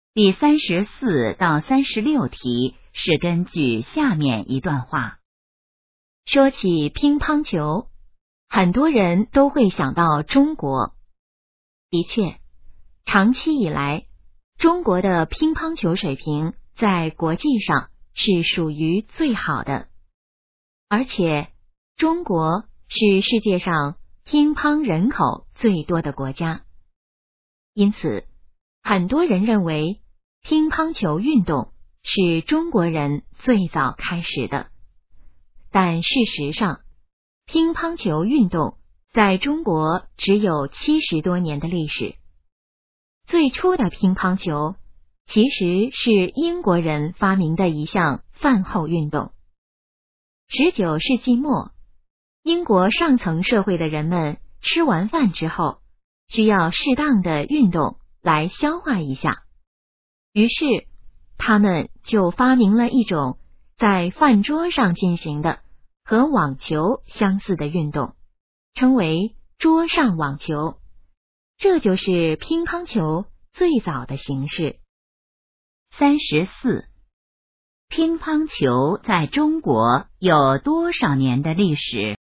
第34到36题是根据下面一段话。 说起乒乓球，很多人都会想到中国。的确，长期以来，中国的乒乓球水平在国际上是属于最好的，而且中国是世界上乒乓人口最多的国家，因此很多人认为乒乓球运动是中国人最早开始的。但事实上，乒乓球运动在中国只有70多年的历史。最初的乒乓球其实是英国人发明的一项饭后运动。19世纪末，英国上层社会的人们吃完饭之后，需要适当的运动来消化一下，于是他们就发明了一种在饭桌上进行的和网球相似的运动，称为桌上网球。这就是乒乓球最早的形式。 34. 乒乓球在中国有多少年的历史？